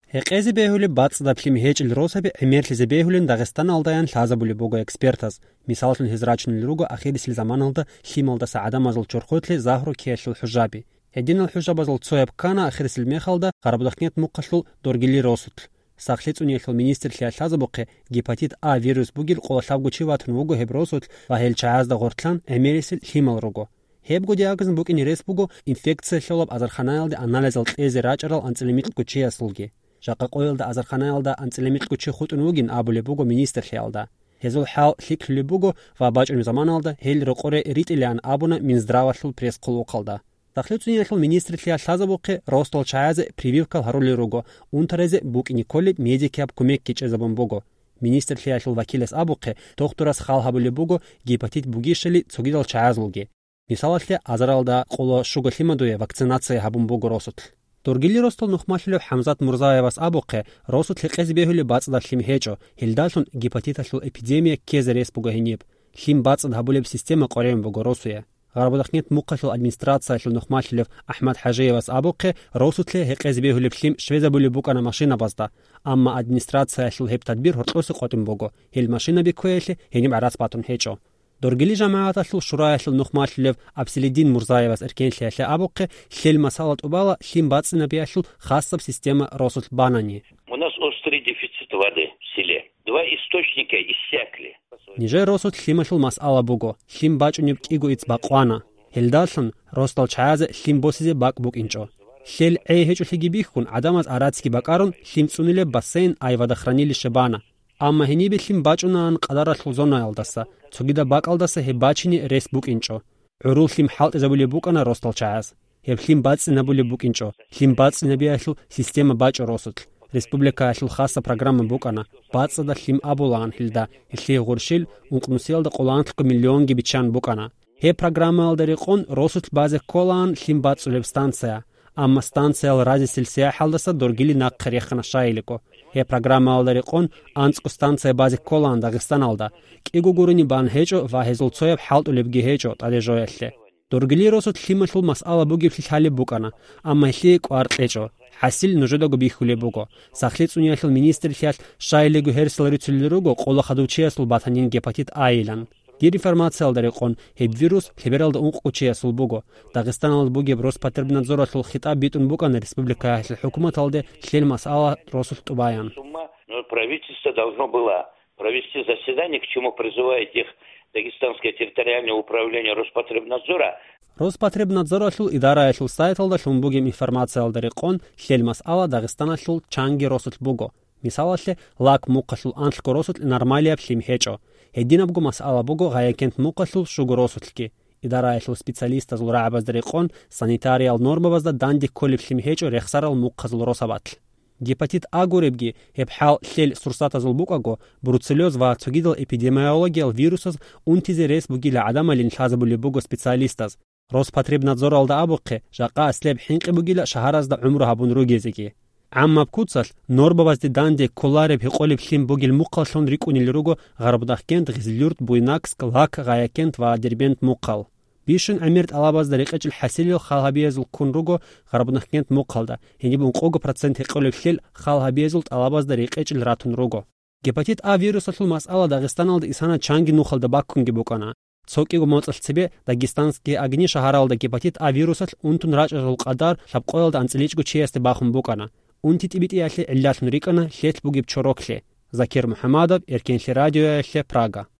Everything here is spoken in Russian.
Хеқези бехуле бацдаплим хечил росаби эмерлизе бехулен Дагестан алдаян лазабули бого экспертаз. Мисалшын хизрачын лруго ахирисил заманалда хималдаса адамазыл чорхотле захру киэшл хужаби. Эдинал хужабазыл цояб кана ахирисил мехалда гарабдахнет муккашлул доргили росутл. Сахлиц униехал министр лазабуқе гепатит А вирус бугил қолашавгучи ватун вуго хебросутл вахел чаазда гортлан эмерисил химал руго. Хебго диагнозын букини респуго инфекция шолоб азарханаялды анализал эзе рачарал анцелемит кучиясулги. Жақа қойылды азарханаялда анцелемит кучи хутун вугин абуле буго министр хиалда. Хезул хал хиклюле буго ва бачун заманалда хел рокоре ритилиан абуна минздравашлул пресс қулу қалда. Тахлицуни яхл министр лазабуқе ростол чаязе прививкал харули руго унтарезе букини колли медикяб кумек киче забон буго. Министр лияхл вакилес абуқе тохтурас хал хабуле буго гепатит бугишели цугидал чаязлуги. Мисалатле азаралда қоло шугалимадуе вакцинация хабун буго росутл. Торгили ростол нухмашлев Хамзат Мурзаевас абуқе росутл хез бехуле бацда хим хечо хилдалшун гепатиташлу эпидемия кезе респуга хинеп. Хим бацд хабулеб система qorem буго росуе. Гарабдахнет муккашл администрация шлу нухмашлев Ахмад Хажиевас абуқе росутле хез бехуле хим швезабуле букана машина базда. Амма администрация шлу хеп тадбир хортосы қотим буго. Хил машина бикоеле хиним арас патун хечо. Доргили жамааташлу шураяшлу нухмашлев Абселидин Мурзаевас эркеншле абуқе хел масалат убала хим бацна биашлу хассаб система росутл банани. У нас острый дефицит воды в селе. Два источника иссякли. Ниже росутл химашл масала буго. Хим бачунюб кигу иц бақвана. Хелдалшн ростал чаязе хим босизе бак бук инчо. Хел хечу хигибихун адамаз арацки бакарун хим цуниле бассейн айвада хранилище бана. Амма хинибе хим бачунан қадарашлу зона алдаса. Цугида бак алдаса хебачини рес бук инчо. Урул хим халт забуле букана ростал чаяз. Хеб хим баци набуле бук инчо. Хим баци набияшлу система бачо росутл. Республика ашлу хаса программа букана. Бацада хим абулан хилда. Хли гуршил ункнусилда қолантлку миллион гибичан букана. Хе программа алдариқон росутл базе колан хим бацулеб станция. Амма станция рази сельсия халдаса доргили на қарехана шайлико. Хе программа алдариқон анцку станция базе колан Дагестан алда. Кигу гурини бан хечо ва хезул цояб халт улебги хечо талежояхле. Доргили росут химашлул масала буги хали букана. Амма хли квартлечо. Хасил нужедогу бихуле буго. Сахлиц униахл министр хял шайлегу херселарицуллеруго қола хадучиясул батанин гепатит айлан. Гир информация алдариқон хеб вирус хебералда унқучиясул буго. Дагестан ал буги Роспотребнадзор ашлул хитаб битун букана республика ахл хукумат алде хлел масала росул тубаян. Правительство должно было провести заседание, к чему призывает их Дагестанское территориальное управление Роспотребнадзора. Роспотребнадзор ашлул идара ашлул сайт алда шумбугим информация алдариқон хлел масала Дагестан ашлул чанги росул буго. Мисалашле лак муккашлул антлку росул нормалия плим хечо. Единабгу масала буго гаякент муккашлул шугу росулки. Идара ашлул специалиста злура абаздариқон санитариал норма базда данди коли плим хечо рехсарал мукказл росабатл. Гепатит А гуребги хепхал хлел сурсата зулбукаго бруцеллез ва цугидал эпидемиологиял вирусаз унтизе рес бугила адама линхазабули буго специалистаз. Роспотребнадзор алда абуқе жақа аслеб хинқи бугила шахаразда умру хабун ругезеги. Амма бкуцал норба базди данди колареб хиқолиб хим бугил муққалшон рикунил руго гарбдахкент ғизлюрт буйнакск лак ғаякент ва дербент муққал. Бишин амирт алабазда рикачил хасилил халхабиязул кун руго гарбдахкент муққалда. Хиниб унқого процент хиқолиб хил халхабиязул алабазда рикачил ратун руго. Гепатит А вирусашлу масала Дагестан алда исана чанги нухалда баккунги букана. Цокиго моцал себе дагестанские огни шахаралда гепатит А вирусатл унтун рачазул қадар шапқойлда анцеличгу чиесте бахум букана. Унтит ибити яхле иллятун рикана хлетл бугиб чорокле. Закир Мухаммадов, Эркеншли радио яхле Прага.